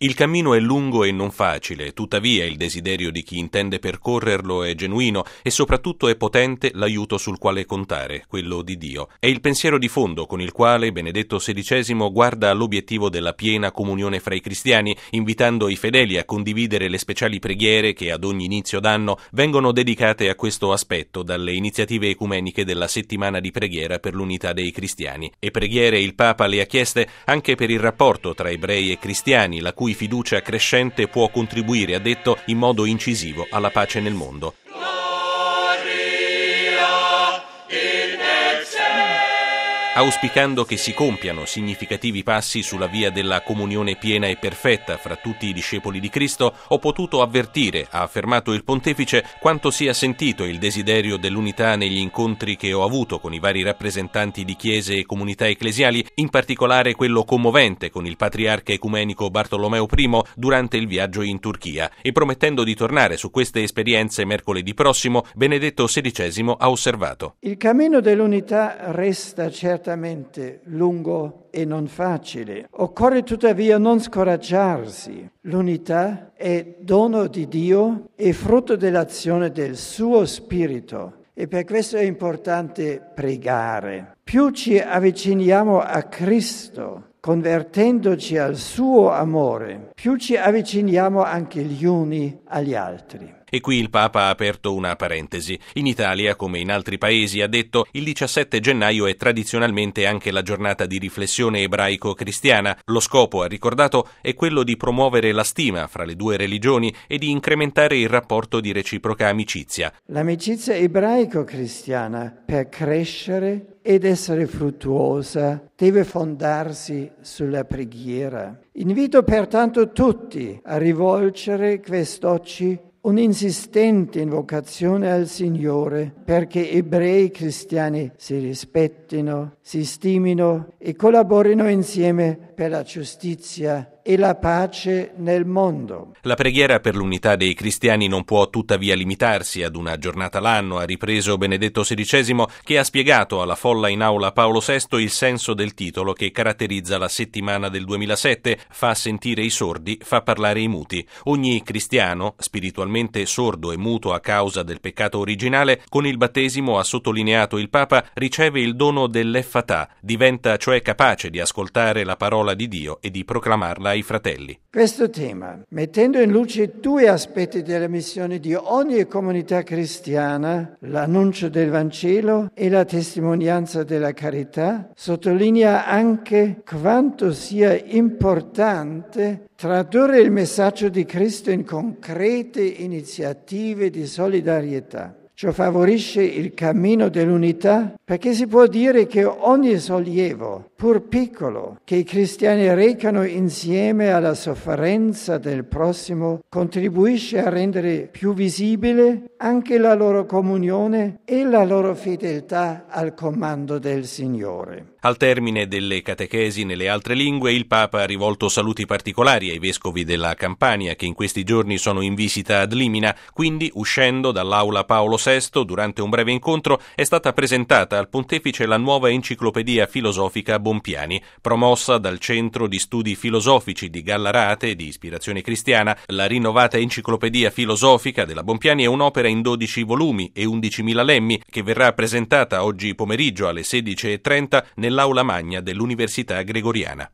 Il cammino è lungo e non facile, tuttavia il desiderio di chi intende percorrerlo è genuino e soprattutto è potente l'aiuto sul quale contare, quello di Dio. È il pensiero di fondo con il quale Benedetto XVI guarda all'obiettivo della piena comunione fra i cristiani, invitando i fedeli a condividere le speciali preghiere che ad ogni inizio d'anno vengono dedicate a questo aspetto dalle iniziative ecumeniche della settimana di preghiera per l'unità dei cristiani. E preghiere il Papa le ha chieste anche per il rapporto tra ebrei e cristiani, la cui fiducia crescente può contribuire, ha detto, in modo incisivo alla pace nel mondo. Auspicando che si compiano significativi passi sulla via della comunione piena e perfetta fra tutti i discepoli di Cristo, ho potuto avvertire, ha affermato il pontefice, quanto sia sentito il desiderio dell'unità negli incontri che ho avuto con i vari rappresentanti di chiese e comunità ecclesiali, in particolare quello commovente con il patriarca ecumenico Bartolomeo I durante il viaggio in Turchia, e promettendo di tornare su queste esperienze mercoledì prossimo, Benedetto XVI ha osservato: Il cammino dell'unità resta certamente lungo e non facile. Occorre tuttavia non scoraggiarsi. L'unità è dono di Dio e frutto dell'azione del suo Spirito. E per questo è importante pregare. Più ci avviciniamo a Cristo, convertendoci al suo amore, più ci avviciniamo anche gli uni agli altri. E qui il Papa ha aperto una parentesi. In Italia, come in altri paesi, ha detto, il 17 gennaio è tradizionalmente anche la giornata di riflessione ebraico-cristiana. Lo scopo, ha ricordato, è quello di promuovere la stima fra le due religioni e di incrementare il rapporto di reciproca amicizia. L'amicizia ebraico-cristiana, per crescere ed essere fruttuosa, deve fondarsi sulla preghiera. Invito pertanto tutti a rivolgere quest'oggi un'insistente invocazione al Signore perché ebrei cristiani si rispettino, si stimino e collaborino insieme per la giustizia e la pace nel mondo. La preghiera per l'unità dei cristiani non può tuttavia limitarsi ad una giornata l'anno, ha ripreso Benedetto XVI, che ha spiegato alla folla in aula Paolo VI il senso del titolo che caratterizza la settimana del 2007, fa sentire i sordi, fa parlare i muti. Ogni cristiano, spiritualmente sordo e muto a causa del peccato originale, con il battesimo, ha sottolineato il Papa, riceve il dono dell'effatà, diventa cioè capace di ascoltare la parola di Dio e di proclamarla ai fratelli. Questo tema, mettendo in luce due aspetti della missione di ogni comunità cristiana, l'annuncio del Vangelo e la testimonianza della carità, sottolinea anche quanto sia importante tradurre il messaggio di Cristo in concrete iniziative di solidarietà. Ciò favorisce il cammino dell'unità perché si può dire che ogni sollievo, pur piccolo, che i cristiani recano insieme alla sofferenza del prossimo, contribuisce a rendere più visibile anche la loro comunione e la loro fedeltà al comando del Signore. Al termine delle catechesi nelle altre lingue, il Papa ha rivolto saluti particolari ai vescovi della Campania che in questi giorni sono in visita ad Limina. Quindi, uscendo dall'aula Paolo VI, durante un breve incontro, è stata presentata al pontefice la nuova enciclopedia filosofica Bompiani, promossa dal Centro di Studi Filosofici di Gallarate, di ispirazione cristiana. La rinnovata enciclopedia filosofica della Bompiani è un'opera in 12 volumi e 11.000 lemmi che verrà presentata oggi pomeriggio alle 16:30 nell'aula magna dell'Università Gregoriana.